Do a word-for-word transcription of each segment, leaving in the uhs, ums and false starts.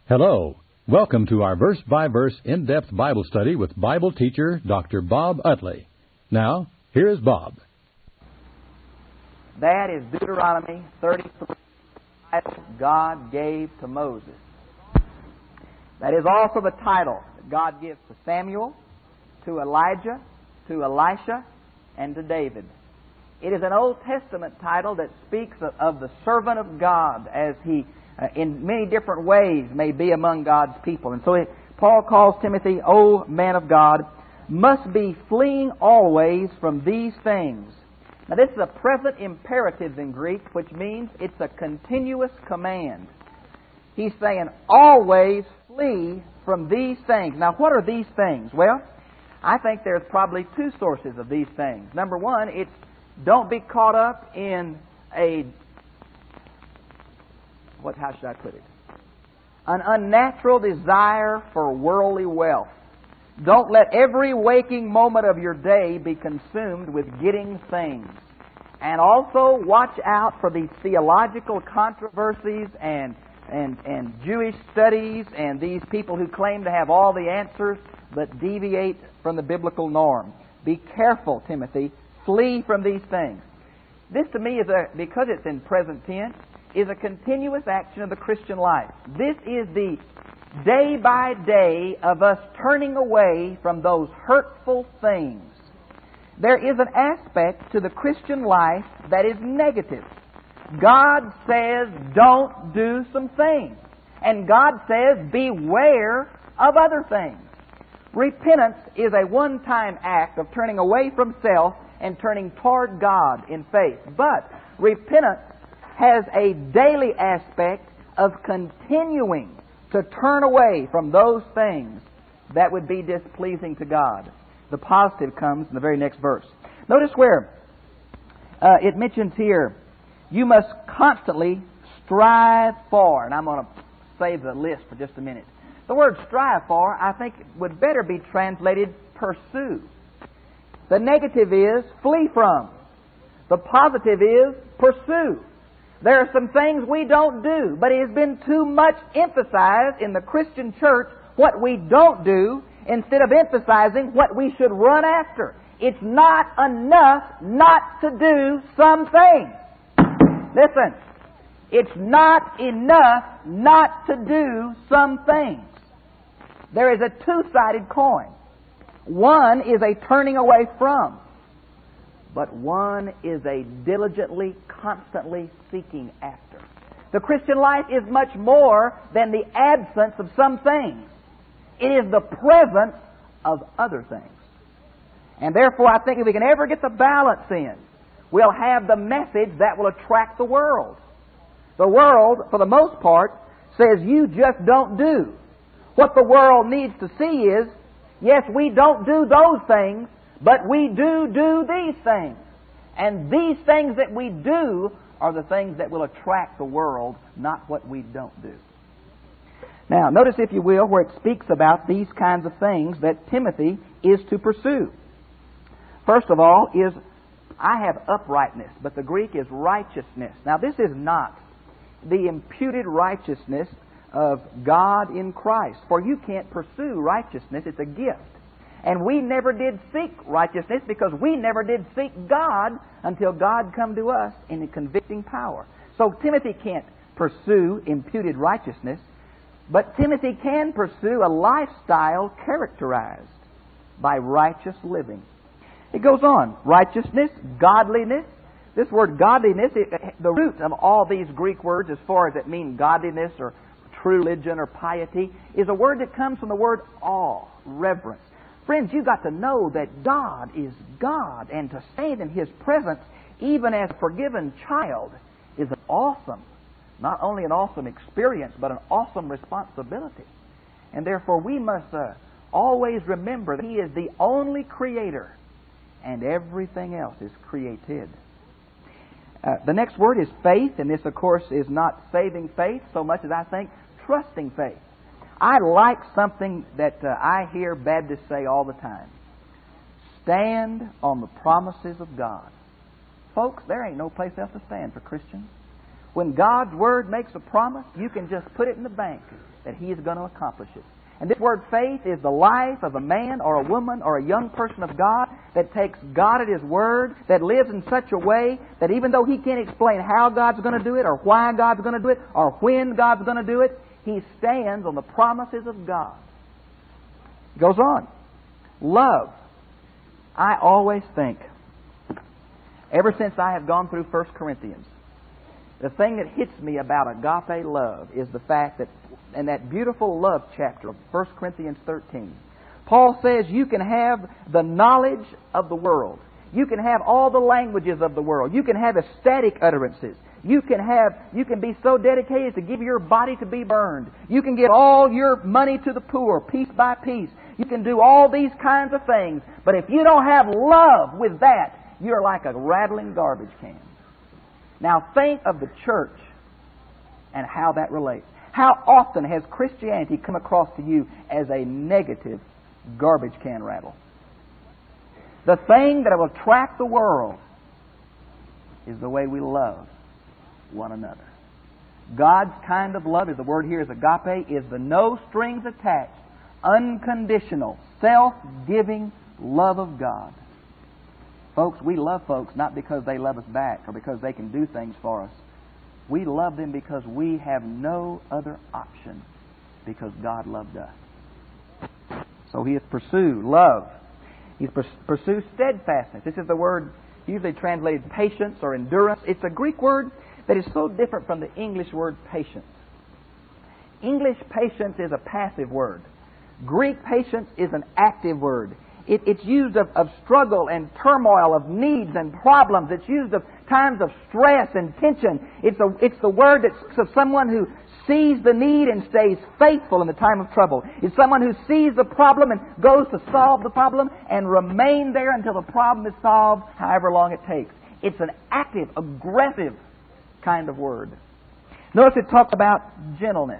Hello. Welcome to our verse-by-verse in-depth Bible study with Bible teacher Doctor Bob Utley. Now, here is Bob. That is Deuteronomy thirty-three, title God gave to Moses. That is also the title that God gives to Samuel, to Elijah, to Elisha, and to David. It is an Old Testament title that speaks of, of the servant of God as he, uh, in many different ways, may be among God's people. And so it, Paul calls Timothy, O man of God, must be fleeing always from these things. Now this is a present imperative in Greek, which means it's a continuous command. He's saying, always flee from these things. Now what are these things? Well, I think there's probably two sources of these things. Number one, it's don't be caught up in a, what, how should I put it? An unnatural desire for worldly wealth. Don't let every waking moment of your day be consumed with getting things. And also watch out for these theological controversies and, and, and Jewish studies and these people who claim to have all the answers but deviate from the biblical norm. Be careful, Timothy. Flee from these things. This to me is a, because it's in present tense, is a continuous action of the Christian life. This is the day by day of us turning away from those hurtful things. There is an aspect to the Christian life that is negative. God says don't do some things. And God says beware of other things. Repentance is a one-time act of turning away from self and turning toward God in faith. But repentance has a daily aspect of continuing to turn away from those things that would be displeasing to God. The positive comes in the very next verse. Notice where uh, it mentions here, you must constantly strive for, and I'm going to save the list for just a minute. The word strive for, I think, would better be translated pursue. The negative is flee from. The positive is pursue. There are some things we don't do, but it has been too much emphasized in the Christian church what we don't do instead of emphasizing what we should run after. It's not enough not to do some things. Listen, it's not enough not to do some things. There is a two-sided coin. One is a turning away from, but one is a diligently, constantly seeking after. The Christian life is much more than the absence of some things. It is the presence of other things. And therefore, I think if we can ever get the balance in, we'll have the message that will attract the world. The world, for the most part, says you just don't do. What the world needs to see is, yes, we don't do those things, but we do do these things. And these things that we do are the things that will attract the world, not what we don't do. Now, notice, if you will, where it speaks about these kinds of things that Timothy is to pursue. First of all is, I have uprightness, but the Greek is righteousness. Now, this is not the imputed righteousness of God in Christ. For you can't pursue righteousness. It's a gift. And we never did seek righteousness because we never did seek God until God come to us in a convicting power. So Timothy can't pursue imputed righteousness, but Timothy can pursue a lifestyle characterized by righteous living. It goes on. Righteousness, godliness. This word godliness, it, the root of all these Greek words as far as it means godliness or true religion or piety, is a word that comes from the word awe, reverence. Friends, you've got to know that God is God, and to stand in His presence, even as a forgiven child, is an awesome, not only an awesome experience, but an awesome responsibility. And therefore we must uh, always remember that He is the only Creator, and everything else is created. Uh, the next word is faith, and this, of course, is not saving faith so much as I think trusting faith. I like something that uh, I hear Baptists say all the time. Stand on the promises of God. Folks, there ain't no place else to stand for Christians. When God's Word makes a promise, you can just put it in the bank that He is going to accomplish it. And this word faith is the life of a man or a woman or a young person of God that takes God at His Word, that lives in such a way that even though he can't explain how God's going to do it or why God's going to do it or when God's going to do it, he stands on the promises of God. It goes on. Love. I always think, ever since I have gone through First Corinthians, the thing that hits me about agape love is the fact that in that beautiful love chapter of First Corinthians thirteen, Paul says you can have the knowledge of the world. You can have all the languages of the world. You can have ecstatic utterances. You can have, you can be so dedicated to give your body to be burned. You can give all your money to the poor, piece by piece. You can do all these kinds of things. But if you don't have love with that, you're like a rattling garbage can. Now think of the church and how that relates. How often has Christianity come across to you as a negative garbage can rattle? The thing that will attract the world is the way we love one another. God's kind of love, is the word here is agape, is the no strings attached, unconditional, self-giving love of God. Folks, we love folks not because they love us back or because they can do things for us. We love them because we have no other option, because God loved us. So He has pursued love. He's pursued steadfastness. This is the word usually translated patience or endurance. It's a Greek word that is so different from the English word patience. English patience is a passive word. Greek patience is an active word. It, it's used of, of struggle and turmoil, of needs and problems. It's used of times of stress and tension. It's, a, it's the word that's of someone who sees the need and stays faithful in the time of trouble. It's someone who sees the problem and goes to solve the problem and remain there until the problem is solved, however long it takes. It's an active, aggressive kind of word. Notice it talks about gentleness.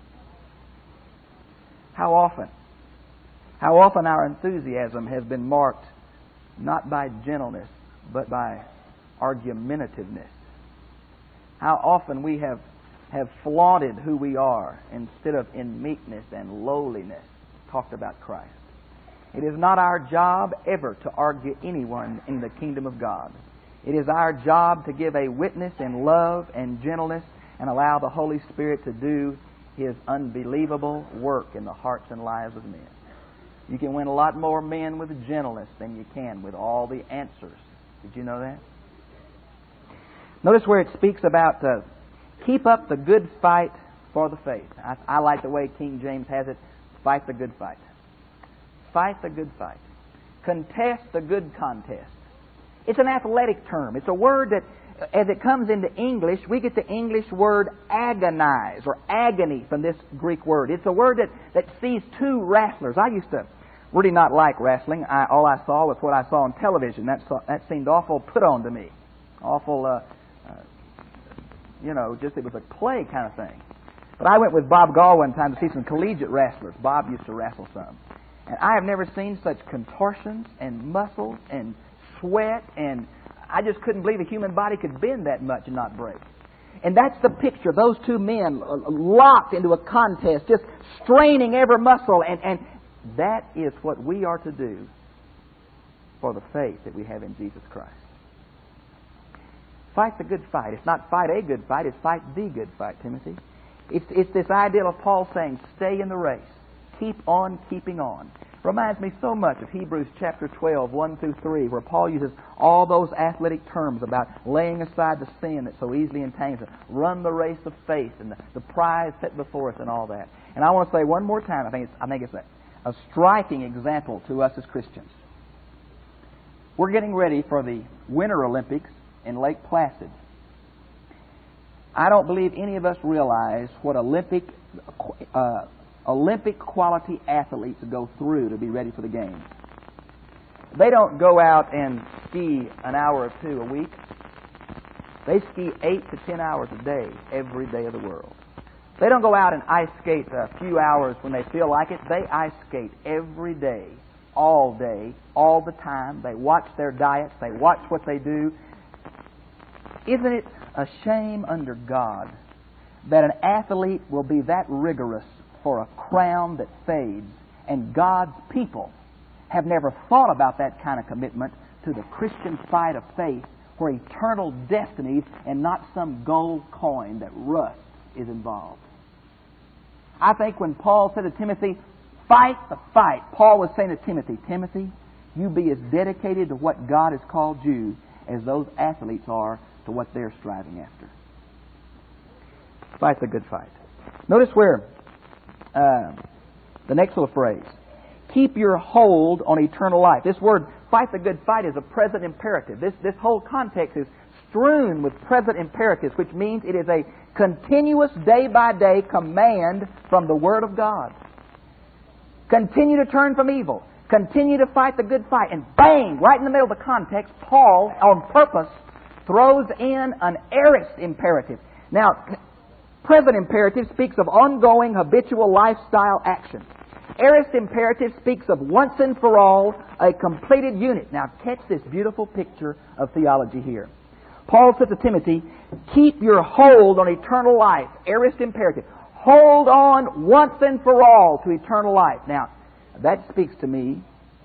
How often? How often our enthusiasm has been marked not by gentleness, but by argumentativeness. How often we have, have flaunted who we are instead of in meekness and lowliness talked about Christ. It is not our job ever to argue anyone in the kingdom of God. It is our job to give a witness in love and gentleness and allow the Holy Spirit to do His unbelievable work in the hearts and lives of men. You can win a lot more men with gentleness than you can with all the answers. Did you know that? Notice where it speaks about uh, keep up the good fight for the faith. I, I like the way King James has it, fight the good fight. Fight the good fight. Contest the good contest. It's an athletic term. It's a word that, as it comes into English, we get the English word agonize or agony from this Greek word. It's a word that, that sees two wrestlers. I used to really not like wrestling. I, all I saw was what I saw on television. That, saw, that seemed awful put on to me. Awful, uh, uh, you know, just it was a play kind of thing. But I went with Bob Gall one time to see some collegiate wrestlers. Bob used to wrestle some. And I have never seen such contortions and muscles and sweat, and I just couldn't believe a human body could bend that much and not break. And that's the picture. Those two men locked into a contest, just straining every muscle. And, and that is what we are to do for the faith that we have in Jesus Christ. Fight the good fight. It's not fight a good fight, it's fight the good fight, Timothy. It's, it's this idea of Paul saying, stay in the race. Keep on keeping on. Reminds me so much of Hebrews chapter twelve, one through three, where Paul uses all those athletic terms about laying aside the sin that so easily entangles us, run the race of faith, and the, the prize set before us, and all that. And I want to say one more time, I think it's, I think it's a, a striking example to us as Christians. We're getting ready for the Winter Olympics in Lake Placid. I don't believe any of us realize what Olympic uh, Olympic quality athletes go through to be ready for the games. They don't go out and ski an hour or two a week. They ski eight to ten hours a day, every day of the world. They don't go out and ice skate a few hours when they feel like it. They ice skate every day, all day, all the time. They watch their diets. They watch what they do. Isn't it a shame under God that an athlete will be that rigorous for a crown that fades, and God's people have never thought about that kind of commitment to the Christian fight of faith, where eternal destinies and not some gold coin that rust is involved? I think when Paul said to Timothy, fight the fight, Paul was saying to Timothy, Timothy, you be as dedicated to what God has called you as those athletes are to what they're striving after. Fight the good fight. Notice where uh, the next little phrase, keep your hold on eternal life. This word, fight the good fight, is a present imperative. This, this whole context is strewn with present imperatives, which means it is a continuous day-by-day command from the Word of God. Continue to turn from evil. Continue to fight the good fight. And bang, right in the middle of the context, Paul, on purpose, throws in an aorist imperative. Now, present imperative speaks of ongoing habitual lifestyle action. Aorist imperative speaks of once and for all, a completed unit. Now, catch this beautiful picture of theology here. Paul said to Timothy, keep your hold on eternal life. Aorist imperative. Hold on once and for all to eternal life. Now, that speaks to me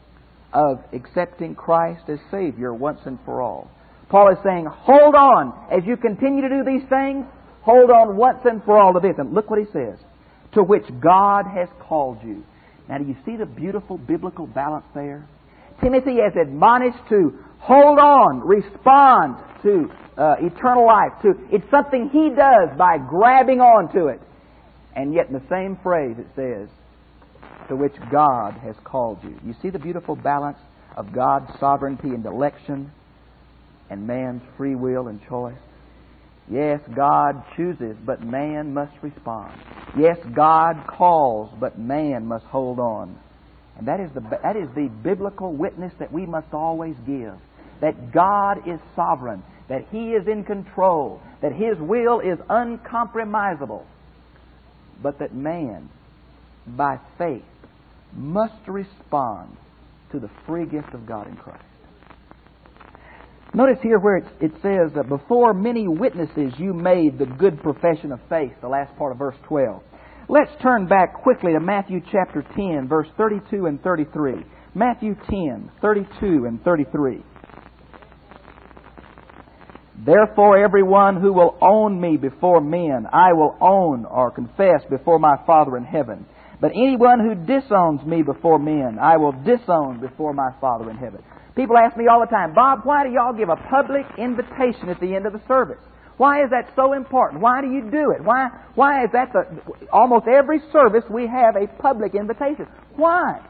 of accepting Christ as Savior once and for all. Paul is saying, hold on. As you continue to do these things, hold on once and for all to this. And look what he says. To which God has called you. Now, do you see the beautiful biblical balance there? Timothy is admonished to hold on, respond to uh, eternal life. To It's something he does by grabbing on to it. And yet in the same phrase it says, to which God has called you. You see the beautiful balance of God's sovereignty and election and man's free will and choice? Yes, God chooses, but man must respond. Yes, God calls, but man must hold on. And that is the that is the biblical witness that we must always give. That God is sovereign, that He is in control, that His will is uncompromisable, but that man, by faith, must respond to the free gift of God in Christ. Notice here where it, it says, uh, before many witnesses you made the good profession of faith, the last part of verse twelve. Let's turn back quickly to Matthew chapter ten, verse thirty-two and thirty-three. Matthew ten, thirty-two and thirty-three. Therefore everyone who will own me before men, I will own or confess before my Father in heaven. But anyone who disowns me before men, I will disown before my Father in heaven. People ask me all the time, Bob, why do y'all give a public invitation at the end of the service? Why is that so important? Why do you do it? Why, why is that the... Almost every service we have a public invitation. Why?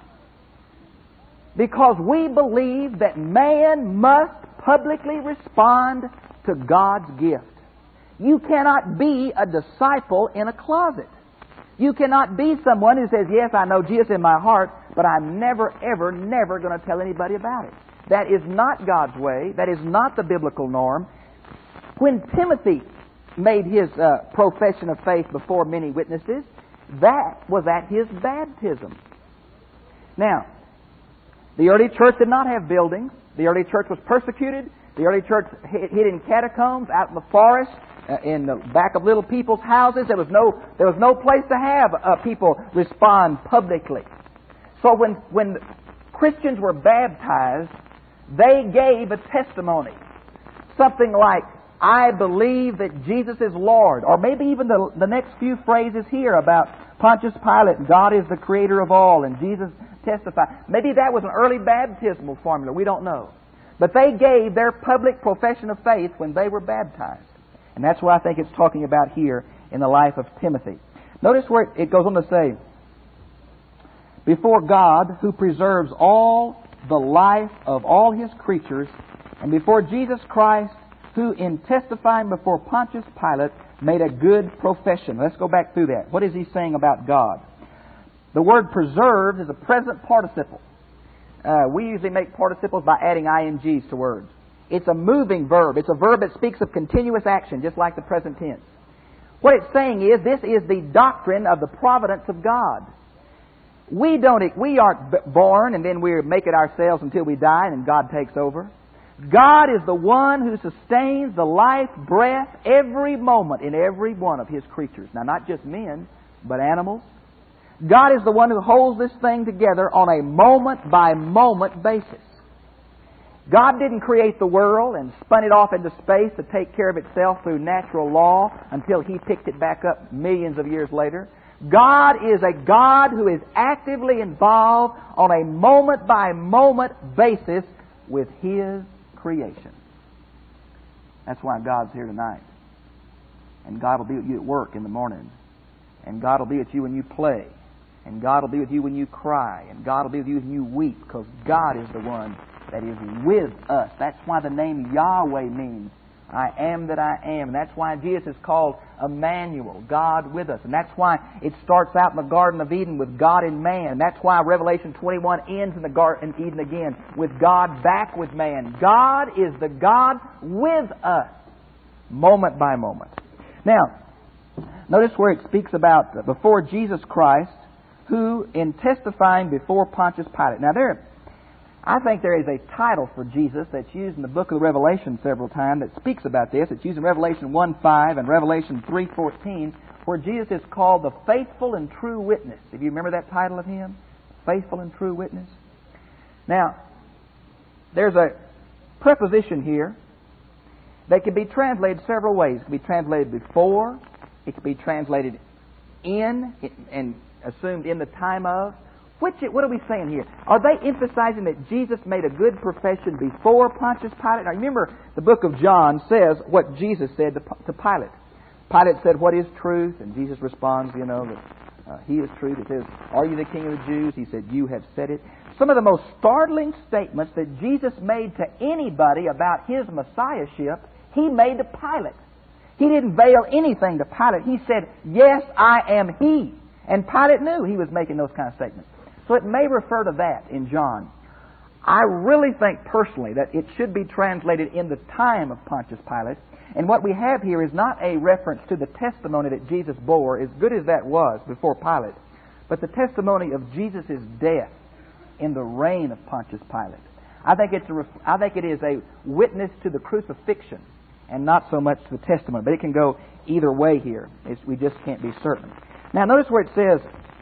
Because we believe that man must publicly respond to God's gift. You cannot be a disciple in a closet. You cannot be someone who says, yes, I know Jesus in my heart, but I'm never, ever, never going to tell anybody about it. That is not God's way. That is not the biblical norm. When Timothy made his uh, profession of faith before many witnesses, that was at his baptism. Now, the early church did not have buildings. The early church was persecuted. The early church hid in catacombs, out in the forest, uh, in the back of little people's houses. There was no, there was no place to have uh, people respond publicly. So when, when Christians were baptized, they gave a testimony. Something like, I believe that Jesus is Lord. Or maybe even the, the next few phrases here about Pontius Pilate, God is the creator of all, and Jesus testified. Maybe that was an early baptismal formula. We don't know. But they gave their public profession of faith when they were baptized. And that's what I think it's talking about here in the life of Timothy. Notice where it goes on to say, before God, who preserves all the life of all His creatures, and before Jesus Christ, who in testifying before Pontius Pilate made a good profession. Let's go back through that. What is he saying about God? The word preserved is a present participle. Uh, we usually make participles by adding ings to words. It's a moving verb. It's a verb that speaks of continuous action, just like the present tense. What it's saying is, this is the doctrine of the providence of God. We don't. We aren't born and then we make it ourselves until we die and God takes over. God is the one who sustains the life, breath, every moment in every one of His creatures. Now, not just men, but animals. God is the one who holds this thing together on a moment-by-moment basis. God didn't create the world and spun it off into space to take care of itself through natural law until He picked it back up millions of years later. God is a God who is actively involved on a moment-by-moment basis with His creation. That's why God's here tonight. And God will be with you at work in the morning. And God will be with you when you play. And God will be with you when you cry. And God will be with you when you weep. Because God is the one that is with us. That's why the name Yahweh means I am that I am. And that's why Jesus is called Emmanuel, God with us. And that's why it starts out in the Garden of Eden with God and man. And that's why Revelation twenty-one ends in the Garden of Eden again with God back with man. God is the God with us, moment by moment. Now, notice where it speaks about before Jesus Christ, who in testifying before Pontius Pilate. Now there, I think there is a title for Jesus that's used in the book of Revelation several times that speaks about this. It's used in Revelation one five and Revelation three fourteen, where Jesus is called the faithful and true witness. If you remember that title of Him, faithful and true witness. Now, there's a preposition here that can be translated several ways. It can be translated before, it can be translated in, and assumed in the time of. Which, what are we saying here? Are they emphasizing that Jesus made a good profession before Pontius Pilate? Now remember, the book of John says what Jesus said to, to Pilate. Pilate said, "What is truth?" And Jesus responds, you know, that uh, He is truth. He says, "Are you the King of the Jews?" He said, "You have said it." Some of the most startling statements that Jesus made to anybody about His Messiahship, He made to Pilate. He didn't veil anything to Pilate. He said, "Yes, I am He." And Pilate knew He was making those kind of statements. So it may refer to that in John. I really think personally that it should be translated in the time of Pontius Pilate. And what we have here is not a reference to the testimony that Jesus bore, as good as that was before Pilate, but the testimony of Jesus' death in the reign of Pontius Pilate. I think it's a ref- I think it is a witness to the crucifixion and not so much to the testimony. But it can go either way here. It's, we just can't be certain. Now notice where it says,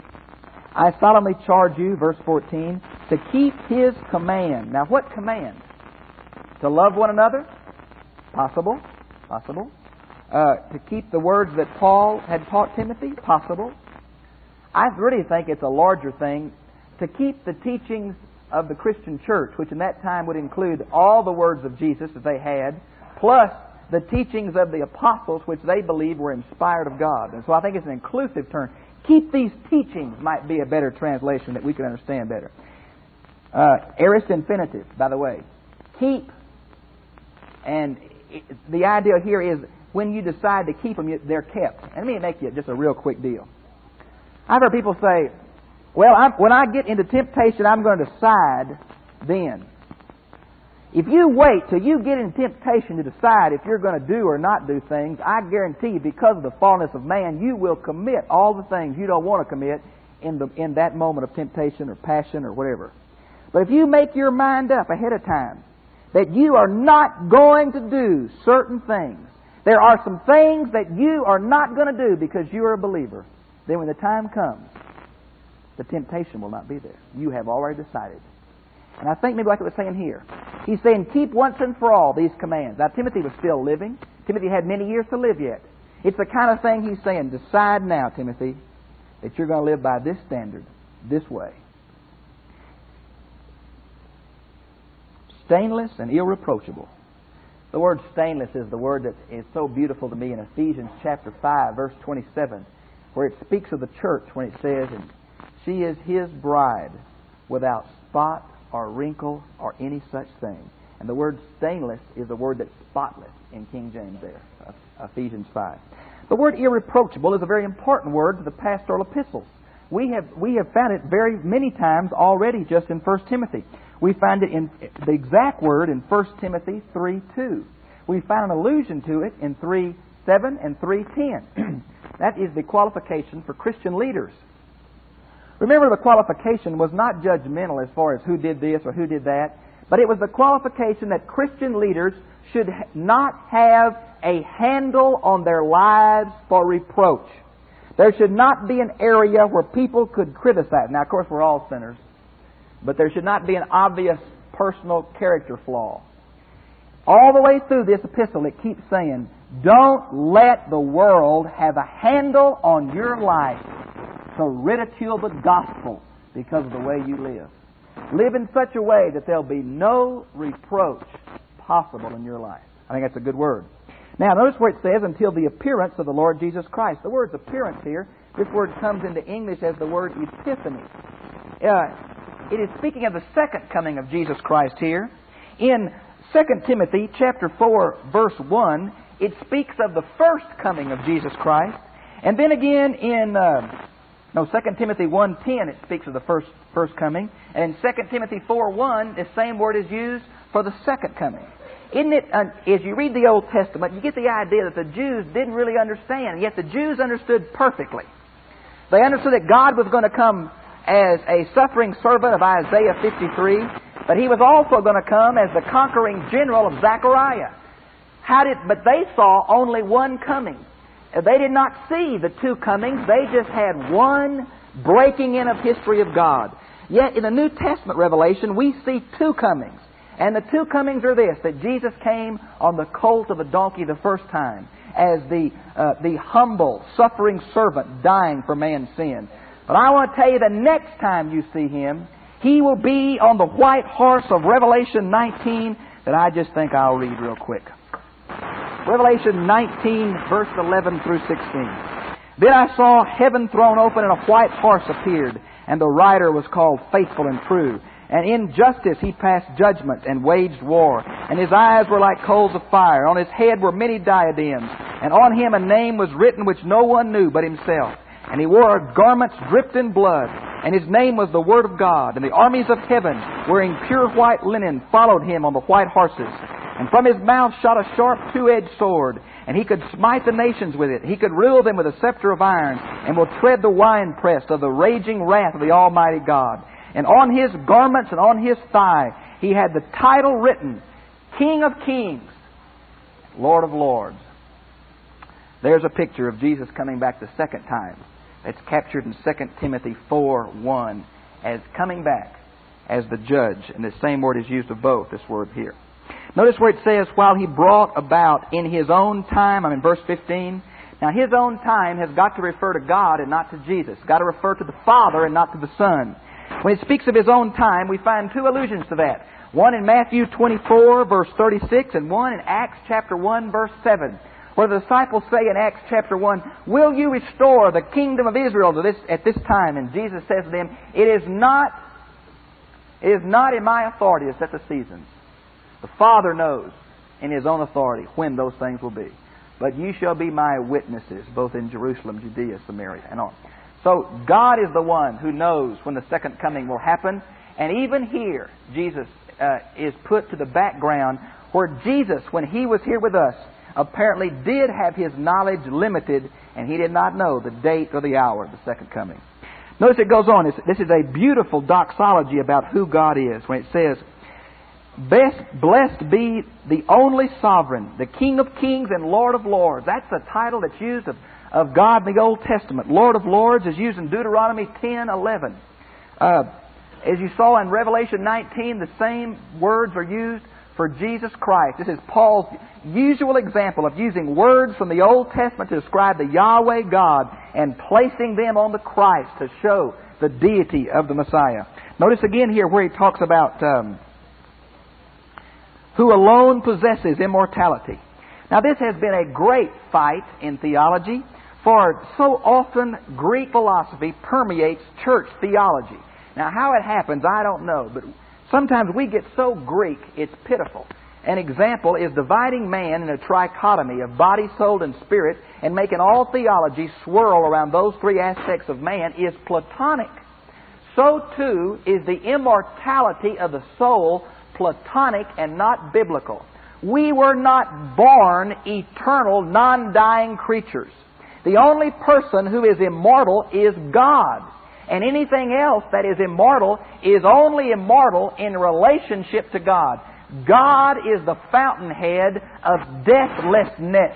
"I solemnly charge you," verse fourteen, "to keep His command." Now what command? To love one another? Possible. Possible. Uh, to keep the words that Paul had taught Timothy? Possible. I really think it's a larger thing. To keep the teachings of the Christian church, which in that time would include all the words of Jesus that they had, plus the teachings of the apostles, which they believed were inspired of God. And so I think it's an inclusive term. Keep these teachings might be a better translation that we can understand better. Uh, aorist infinitive, by the way. Keep. And it, the idea here is when you decide to keep them, they're kept. And let me make you just a real quick deal. I've heard people say, well, I'm, when I get into temptation, I'm going to decide then. If you wait till you get in temptation to decide if you're going to do or not do things, I guarantee you, because of the fallenness of man, you will commit all the things you don't want to commit in the in that moment of temptation or passion or whatever. But if you make your mind up ahead of time that you are not going to do certain things, there are some things that you are not going to do because you are a believer, then when the time comes, the temptation will not be there. You have already decided. And I think maybe like it was saying here. He's saying, keep once and for all these commands. Now, Timothy was still living. Timothy had many years to live yet. It's the kind of thing he's saying, decide now, Timothy, that you're going to live by this standard, this way. Stainless and irreproachable. The word stainless is the word that is so beautiful to me in Ephesians chapter five, verse twenty-seven, where it speaks of the church when it says, and she is His bride without spot or wrinkle or any such thing. And the word stainless is the word that's spotless in King James there, Ephesians five. The word irreproachable is a very important word to the pastoral epistles. We have we have found it very many times already just in First Timothy. We find it in the exact word in First Timothy three two. We find an allusion to it in three seven and three ten. That is the qualification for Christian leaders. Remember, the qualification was not judgmental as far as who did this or who did that, but it was the qualification that Christian leaders should not have a handle on their lives for reproach. There should not be an area where people could criticize. Now, of course, we're all sinners, but there should not be an obvious personal character flaw. All the way through this epistle, it keeps saying, don't let the world have a handle on your life to ridicule the gospel because of the way you live. Live in such a way that there'll be no reproach possible in your life. I think that's a good word. Now, notice where it says, until the appearance of the Lord Jesus Christ. The word appearance here, this word comes into English as the word epiphany. Uh, it is speaking of the second coming of Jesus Christ here. In Second Timothy chapter four, verse one, it speaks of the first coming of Jesus Christ. And then again in uh, no Second Timothy one ten, it speaks of the first first coming. And in Second Timothy four one, the same word is used for the second coming. Isn't it, uh, as you read the Old Testament, you get the idea that the Jews didn't really understand, yet the Jews understood perfectly. They understood that God was going to come as a suffering servant of Isaiah fifty-three, but He was also going to come as the conquering general of Zechariah. How did? But they saw only one coming. They did not see the two comings. They just had one breaking in of history of God. Yet in the New Testament revelation, we see two comings. And the two comings are this, that Jesus came on the colt of a donkey the first time as the uh, the humble, suffering servant dying for man's sin. But I want to tell you, the next time you see Him, He will be on the white horse of Revelation nineteen that I just think I'll read real quick. Revelation nineteen, verse eleven through sixteen. Then I saw heaven thrown open, and a white horse appeared, and the rider was called Faithful and True. And in justice he passed judgment and waged war. And his eyes were like coals of fire. On his head were many diadems. And on him a name was written which no one knew but himself. And he wore garments dripped in blood. And his name was the Word of God. And the armies of heaven, wearing pure white linen, followed him on the white horses. And from his mouth shot a sharp two-edged sword. And he could smite the nations with it. He could rule them with a scepter of iron. And will tread the winepress of the raging wrath of the Almighty God. And on his garments and on his thigh he had the title written, King of Kings, Lord of Lords. There's a picture of Jesus coming back the second time. It's captured in Second Timothy four one as coming back as the judge. And the same word is used of both, this word here. Notice where it says, while he brought about in his own time, I'm in verse fifteen. Now his own time has got to refer to God and not to Jesus. It's got to refer to the Father and not to the Son. When it speaks of His own time, we find two allusions to that. One in Matthew twenty-four, verse thirty-six, and one in Acts chapter one, verse seven, where the disciples say in Acts chapter one, will you restore the kingdom of Israel to this at this time? And Jesus says to them, it is not, it is not in my authority to set the seasons. The Father knows in His own authority when those things will be. But you shall be my witnesses, both in Jerusalem, Judea, Samaria, and on. So God is the one who knows when the second coming will happen. And even here, Jesus uh, is put to the background where Jesus, when He was here with us, apparently did have His knowledge limited, and He did not know the date or the hour of the second coming. Notice it goes on. It's, this is a beautiful doxology about who God is when it says, Best, blessed be the only sovereign, the King of kings and Lord of lords. That's the title that's used of of God in the Old Testament. Lord of Lords is used in Deuteronomy ten eleven. Uh, as you saw in Revelation nineteen, the same words are used for Jesus Christ. This is Paul's usual example of using words from the Old Testament to describe the Yahweh God and placing them on the Christ to show the deity of the Messiah. Notice again here where he talks about um, who alone possesses immortality. Now this has been a great fight in theology. For so often Greek philosophy permeates church theology. Now how it happens, I don't know, but sometimes we get so Greek, it's pitiful. An example is dividing man in a trichotomy of body, soul, and spirit, and making all theology swirl around those three aspects of man is Platonic. So too is the immortality of the soul Platonic and not biblical. We were not born eternal, non-dying creatures. The only person who is immortal is God. And anything else that is immortal is only immortal in relationship to God. God is the fountainhead of deathlessness.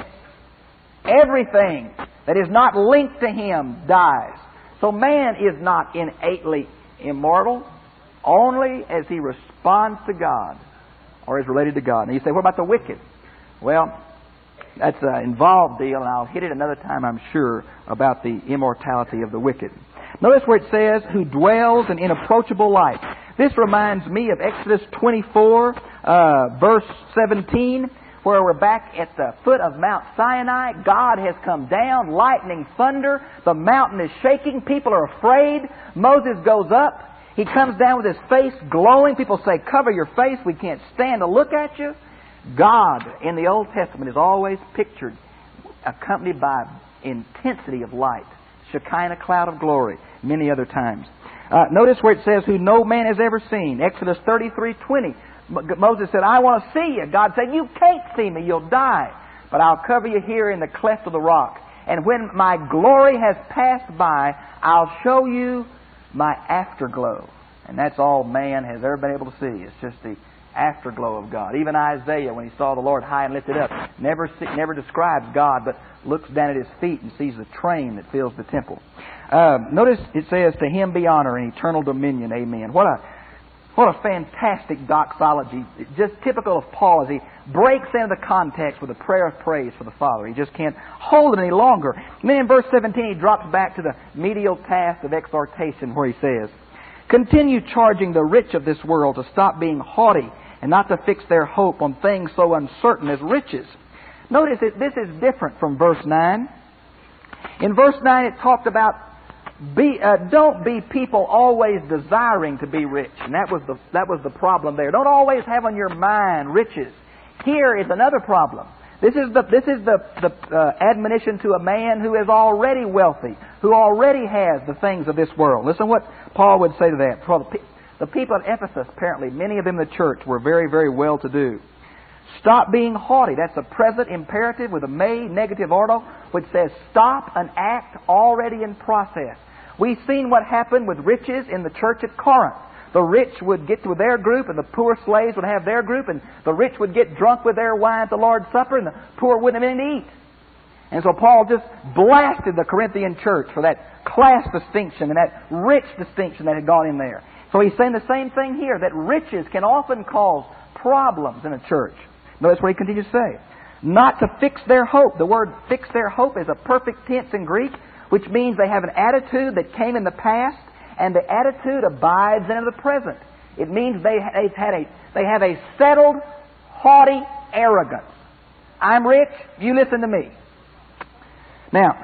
Everything that is not linked to Him dies. So man is not innately immortal, only as he responds to God or is related to God. And you say, what about the wicked? Well, that's an involved deal, and I'll hit it another time, I'm sure, about the immortality of the wicked. Notice where it says, who dwells in inapproachable light. This reminds me of Exodus twenty-four, uh, verse seventeen, where we're back at the foot of Mount Sinai. God has come down, lightning, thunder. The mountain is shaking. People are afraid. Moses goes up. He comes down with his face glowing. People say, cover your face. We can't stand to look at you. God in the Old Testament is always pictured accompanied by intensity of light. Shekinah cloud of glory. Many other times. Uh, notice where it says, who no man has ever seen. Exodus thirty-three twenty. Moses said, I want to see you. God said, you can't see me, you'll die. But I'll cover you here in the cleft of the rock. And when my glory has passed by, I'll show you my afterglow. And that's all man has ever been able to see. It's just the afterglow of God. Even Isaiah, when he saw the Lord high and lifted up, never never describes God, but looks down at His feet and sees the train that fills the temple. Uh, notice it says, to Him be honor and eternal dominion. Amen. What a What a fantastic doxology. Just typical of Paul as he breaks into the context with a prayer of praise for the Father. He just can't hold it any longer. And then in verse seventeen he drops back to the medial task of exhortation where he says, continue charging the rich of this world to stop being haughty and not to fix their hope on things so uncertain as riches. Notice that this is different from verse nine. In verse nine it talked about Be, uh, don't be people always desiring to be rich. And that was the that was the problem there. Don't always have on your mind riches. Here is another problem. This is the this is the, the uh, admonition to a man who is already wealthy, who already has the things of this world. Listen what Paul would say to that. The, the people at Ephesus, apparently, many of them in the church, were very, very well-to-do. Stop being haughty. That's a present imperative with a may negative order, which says stop an act already in process. We've seen what happened with riches in the church at Corinth. The rich would get with their group, and the poor slaves would have their group, and the rich would get drunk with their wine at the Lord's Supper, and the poor wouldn't have anything to eat. And so Paul just blasted the Corinthian church for that class distinction and that rich distinction that had gone in there. So he's saying the same thing here, that riches can often cause problems in a church. Notice what he continues to say. Not to fix their hope. The word fix their hope is a perfect tense in Greek, which means they have an attitude that came in the past, and the attitude abides into the present. It means they, they've had a, they have a settled, haughty arrogance. I'm rich, you listen to me. Now,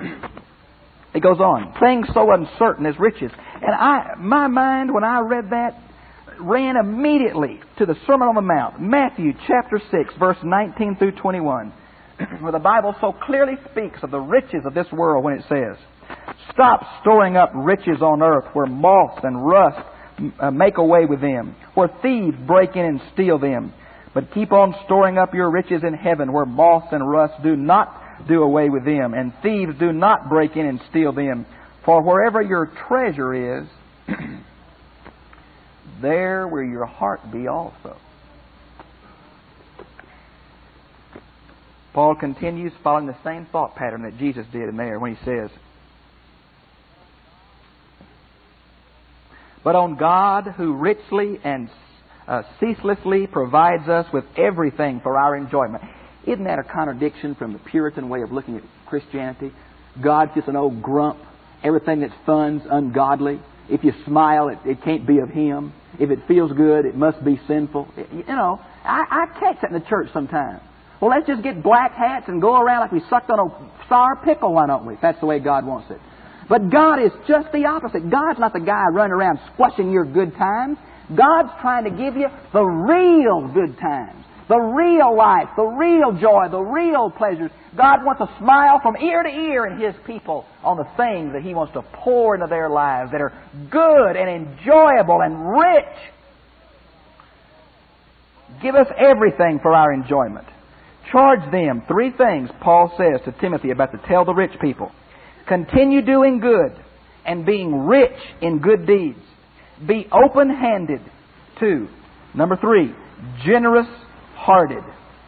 it goes on. Things so uncertain as riches. And I, my mind, when I read that, ran immediately to the Sermon on the Mount, Matthew chapter six, verse nineteen through twenty-one, where the Bible so clearly speaks of the riches of this world when it says, stop storing up riches on earth where moth and rust uh, make away with them, where thieves break in and steal them. But keep on storing up your riches in heaven where moth and rust do not do away with them, and thieves do not break in and steal them. For wherever your treasure is, there will your heart be also. Paul continues following the same thought pattern that Jesus did in there when he says, but on God who richly and uh, ceaselessly provides us with everything for our enjoyment. Isn't that a contradiction from the Puritan way of looking at Christianity? God's just an old grump. Everything that's fun's ungodly. If you smile, it, it can't be of Him. If it feels good, it must be sinful. You know, I, I catch that in the church sometimes. Well, let's just get black hats and go around like we sucked on a sour pickle, why don't we? If that's the way God wants it. But God is just the opposite. God's not the guy running around squashing your good times. God's trying to give you the real good times, the real life, the real joy, the real pleasures. God wants a smile from ear to ear in His people on the things that He wants to pour into their lives that are good and enjoyable and rich. Give us everything for our enjoyment. Charge them. Three things Paul says to Timothy about to tell the rich people. Continue doing good and being rich in good deeds. Be open-handed. Two. Number three, generous-hearted.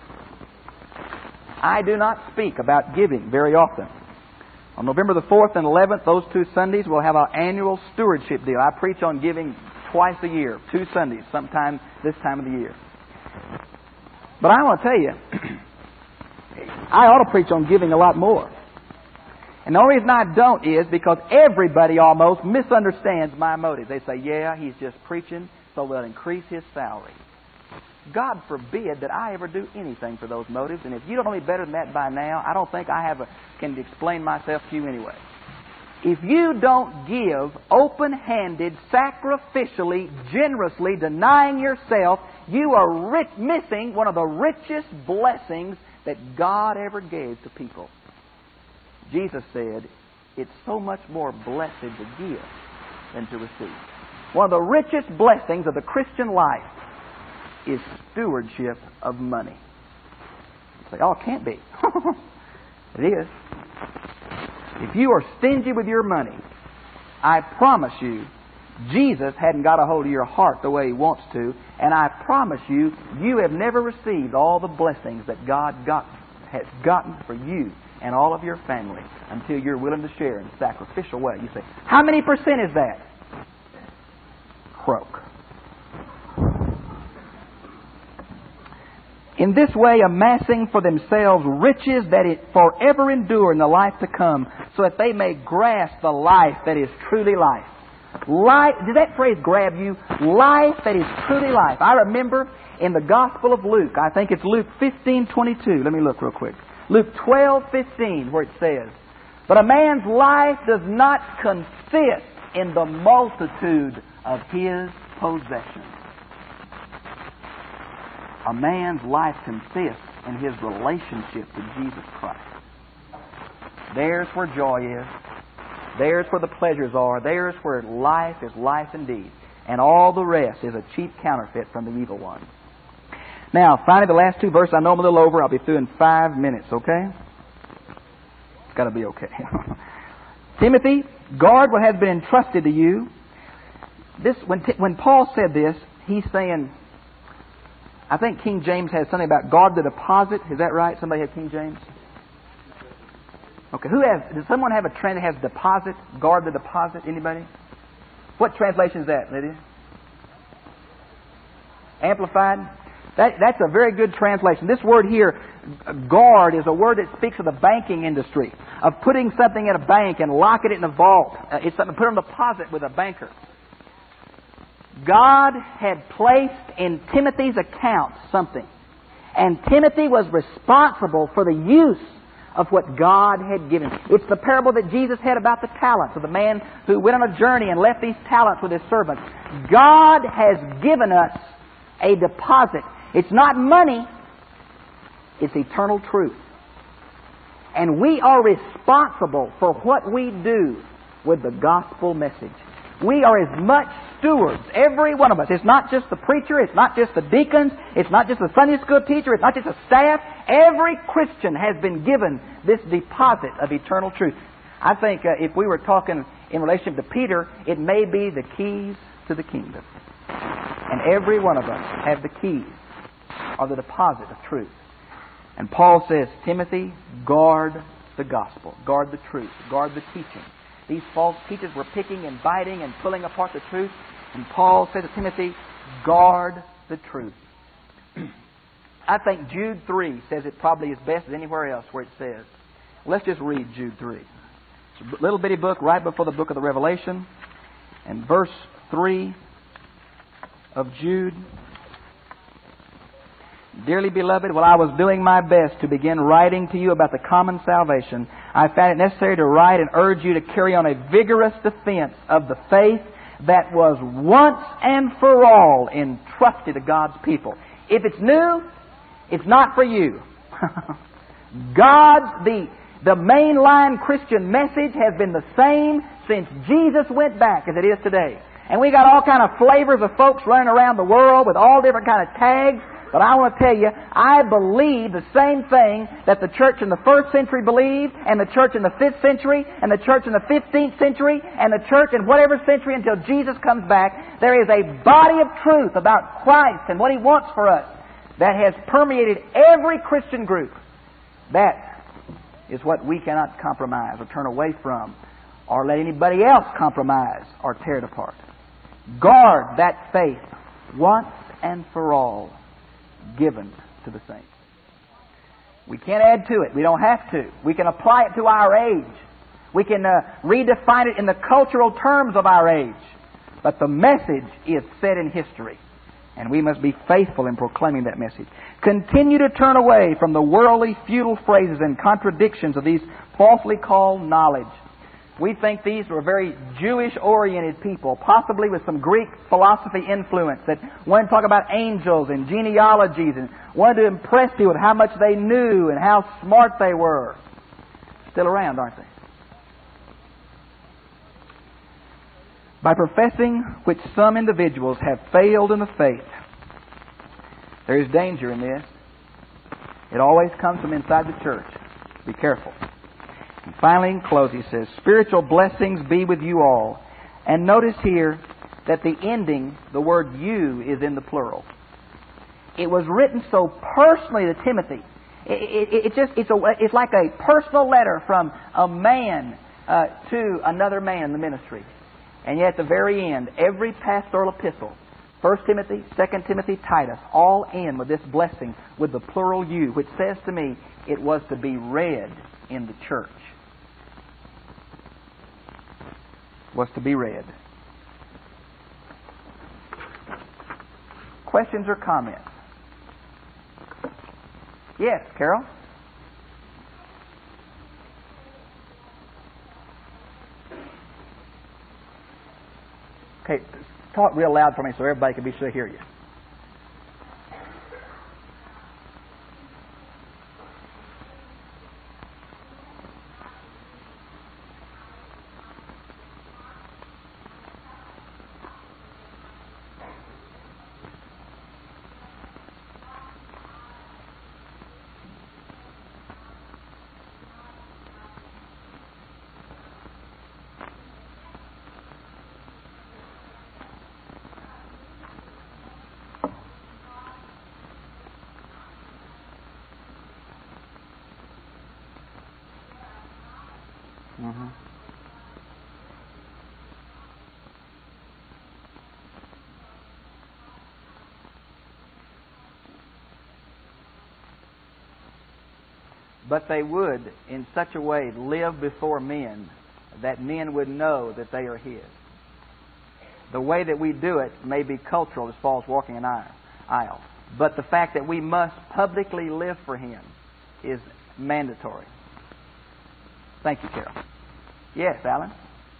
I do not speak about giving very often. On November the fourth and eleventh, those two Sundays, we'll have our annual stewardship deal. I preach on giving twice a year, two Sundays, sometime this time of the year. But I want to tell you, I ought to preach on giving a lot more. And the only reason I don't is because everybody almost misunderstands my motives. They say, yeah, he's just preaching so they'll increase his salary. God forbid that I ever do anything for those motives. And if you don't know me better than that by now, I don't think I have a, can explain myself to you anyway. If you don't give open-handed, sacrificially, generously, denying yourself, you are rich, missing one of the richest blessings that God ever gave to people. Jesus said, it's so much more blessed to give than to receive. One of the richest blessings of the Christian life is stewardship of money. You say, oh, it can't be. It is. If you are stingy with your money, I promise you, Jesus hadn't got a hold of your heart the way He wants to, and I promise you, you have never received all the blessings that God got, has gotten for you and all of your family until you're willing to share in a sacrificial way. You say, how many percent is that? Croak. In this way, amassing for themselves riches that it forever endure in the life to come, so that they may grasp the life that is truly life. Life, did that phrase grab you? Life that is truly life. I remember in the Gospel of Luke, I think it's Luke fifteen twenty-two. Let me look real quick. Luke twelve fifteen, where it says, but a man's life does not consist in the multitude of his possessions. A man's life consists in his relationship to Jesus Christ. There's where joy is. There's where the pleasures are. There's where life is life indeed. And all the rest is a cheap counterfeit from the evil one. Now, finally, the last two verses. I know I'm a little over. I'll be through in five minutes, okay? It's got to be okay. Timothy, guard what has been entrusted to you. This, when, when Paul said this, he's saying, I think King James has something about guard the deposit. Is that right? Somebody have King James? Okay. Who has? Does someone have a trend that has deposit? Guard the deposit. Anybody? What translation is that, Lydia? Amplified. That, that's a very good translation. This word here, guard, is a word that speaks of the banking industry, of putting something in a bank and locking it in a vault. Uh, it's something to put on deposit with a banker. God had placed in Timothy's account something. And Timothy was responsible for the use of what God had given. It's the parable that Jesus had about the talents of the man who went on a journey and left these talents with his servants. God has given us a deposit. It's not money. It's eternal truth. And we are responsible for what we do with the gospel message. We are as much stewards, every one of us. It's not just the preacher, it's not just the deacons, it's not just the Sunday school teacher, it's not just the staff. Every Christian has been given this deposit of eternal truth. I think uh, if we were talking in relation to Peter, it may be the keys to the kingdom. And every one of us have the keys or the deposit of truth. And Paul says, Timothy, guard the gospel, guard the truth, guard the teaching. These false teachers were picking and biting and pulling apart the truth. And Paul said to Timothy, guard the truth. I think Jude three says it probably as best as anywhere else where it says. Let's just read Jude three. It's a little bitty book right before the book of the Revelation. And verse three of Jude. Dearly beloved, while I was doing my best to begin writing to you about the common salvation, I found it necessary to write and urge you to carry on a vigorous defense of the faith that was once and for all entrusted to God's people. If it's new, it's not for you. God's, the, the mainline Christian message has been the same since Jesus went back as it is today. And we got all kind of flavors of folks running around the world with all different kind of tags. But I want to tell you, I believe the same thing that the church in the first century believed, and the church in the fifth century, and the church in the fifteenth century, and the church in whatever century until Jesus comes back. There is a body of truth about Christ and what He wants for us that has permeated every Christian group. That is what we cannot compromise or turn away from or let anybody else compromise or tear it apart. Guard that faith once and for all given to the saints. We can't add to it. We don't have to. We can apply it to our age. We can uh, redefine it in the cultural terms of our age. But the message is set in history. And we must be faithful in proclaiming that message. Continue to turn away from the worldly, futile phrases and contradictions of these falsely called knowledge. We think these were very Jewish-oriented people, possibly with some Greek philosophy influence, that wanted to talk about angels and genealogies and wanted to impress you with how much they knew and how smart they were. Still around, aren't they? By professing which some individuals have failed in the faith. There is danger in this. It always comes from inside the church. Be careful. And finally, in close, he says, spiritual blessings be with you all. And notice here that the ending, the word you, is in the plural. It was written so personally to Timothy. It, it, it just, it's, a, it's like a personal letter from a man uh, to another man in the ministry. And yet at the very end, every pastoral epistle, First Timothy, Second Timothy, Titus, all end with this blessing with the plural you, which says to me it was to be read in the church. Was to be read. Questions or comments? Yes, Carol? Okay, talk real loud for me so everybody can be sure to hear you. Mm-hmm. But they would, in such a way, live before men that men would know that they are His. The way that we do it may be cultural as far as walking an aisle. But the fact that we must publicly live for Him is mandatory. Thank you, Carol. Yes, Alan?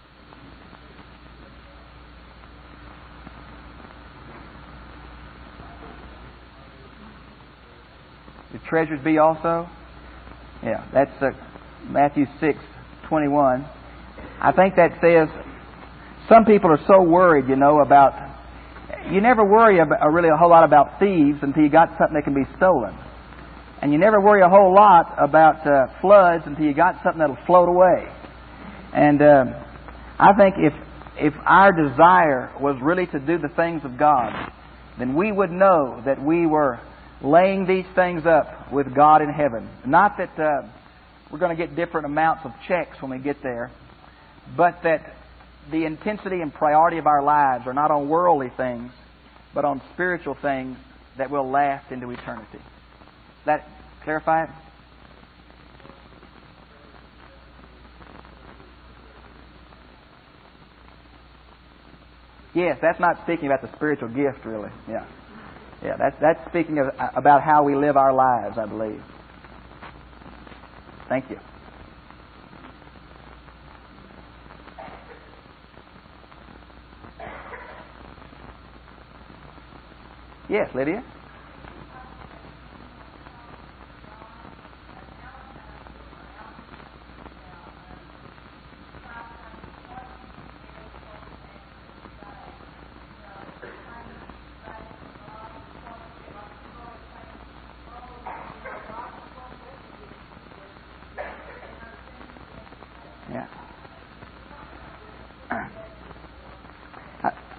The treasures be also? Yeah, that's uh, Matthew six twenty-one. I think that says some people are so worried, you know, about... You never worry about, really a whole lot about thieves until you got something that can be stolen. And you never worry a whole lot about uh, floods until you got something that'll float away. And uh, I think if if our desire was really to do the things of God, then we would know that we were laying these things up with God in heaven. Not that uh, we're going to get different amounts of checks when we get there, but that the intensity and priority of our lives are not on worldly things, but on spiritual things that will last into eternity. Does that clarify it? Yes, that's not speaking about the spiritual gift, really. Yeah, yeah. That's that's speaking of, about how we live our lives, I believe. Thank you. Yes, Lydia.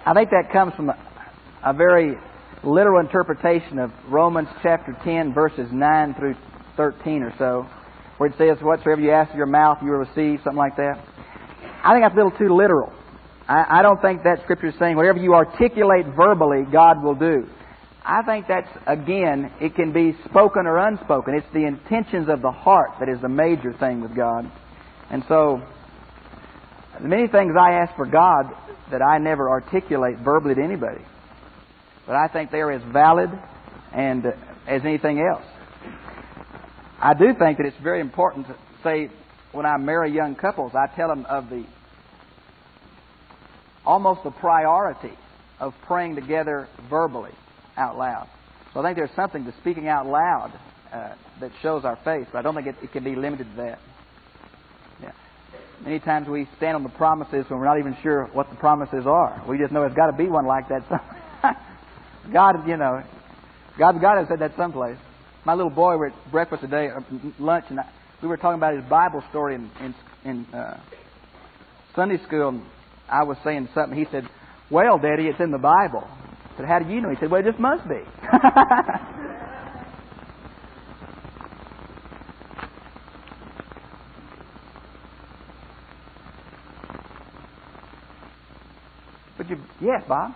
I think that comes from a, a very literal interpretation of Romans chapter ten, verses nine through thirteen or so, where it says, whatsoever you ask of your mouth, you will receive, something like that. I think that's a little too literal. I, I don't think that Scripture is saying whatever you articulate verbally, God will do. I think that's, again, it can be spoken or unspoken. It's the intentions of the heart that is the major thing with God. And so, many things I ask for God that I never articulate verbally to anybody. But I think they're as valid and uh, as anything else. I do think that it's very important to say, when I marry young couples, I tell them of the almost the priority of praying together verbally out loud. So I think there's something to speaking out loud uh, that shows our faith, but I don't think it, it can be limited to that. Yeah. Many times we stand on the promises when we're not even sure what the promises are. We just know there's got to be one like that somewhere. God, you know, God's got to have said that someplace. My little boy, we were at breakfast today, or lunch, and I, we were talking about his Bible story in in, in uh, Sunday school. And I was saying something. He said, "Well, Daddy, it's in the Bible." I said, "How do you know?" He said, "Well, it just must be." But you, yes, Bob.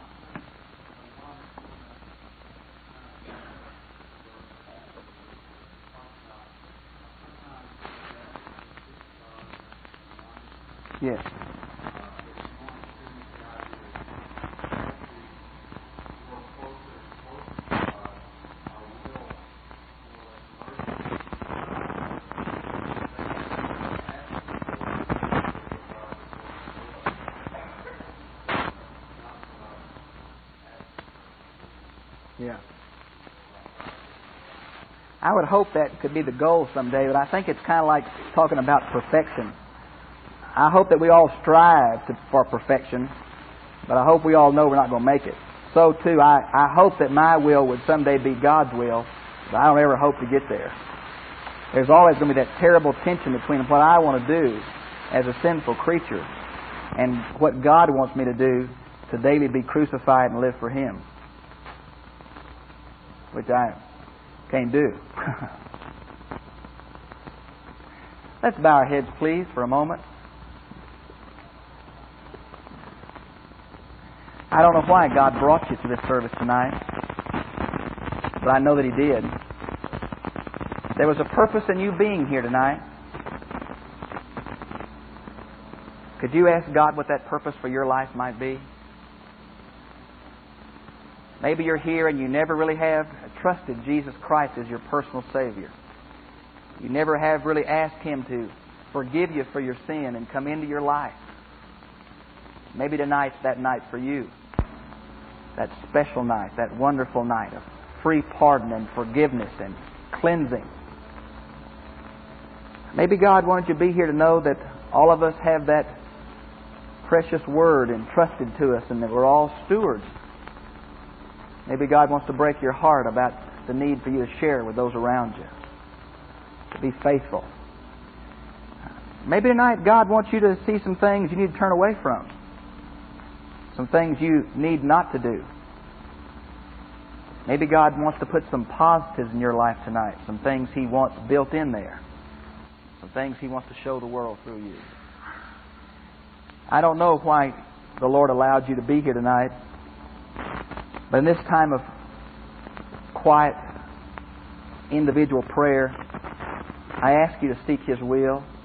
Yes. Yeah. I would hope that could be the goal someday, but I think it's kind of like talking about perfection. I hope that we all strive to, for perfection, but I hope we all know we're not going to make it. So, too, I, I hope that my will would someday be God's will, but I don't ever hope to get there. There's always going to be that terrible tension between what I want to do as a sinful creature and what God wants me to do to daily be crucified and live for Him, which I can't do. Let's bow our heads, please, for a moment. I don't know why God brought you to this service tonight, but I know that He did. There was a purpose in you being here tonight. Could you ask God what that purpose for your life might be? Maybe you're here and you never really have trusted Jesus Christ as your personal Savior. You never have really asked Him to forgive you for your sin and come into your life. Maybe tonight's that night for you. That special night, that wonderful night of free pardon and forgiveness and cleansing. Maybe God wanted you to be here to know that all of us have that precious Word entrusted to us and that we're all stewards. Maybe God wants to break your heart about the need for you to share with those around you. To be faithful. Maybe tonight God wants you to see some things you need to turn away from. Some things you need not to do. Maybe God wants to put some positives in your life tonight. Some things He wants built in there. Some things He wants to show the world through you. I don't know why the Lord allowed you to be here tonight. But in this time of quiet, individual prayer, I ask you to seek His will.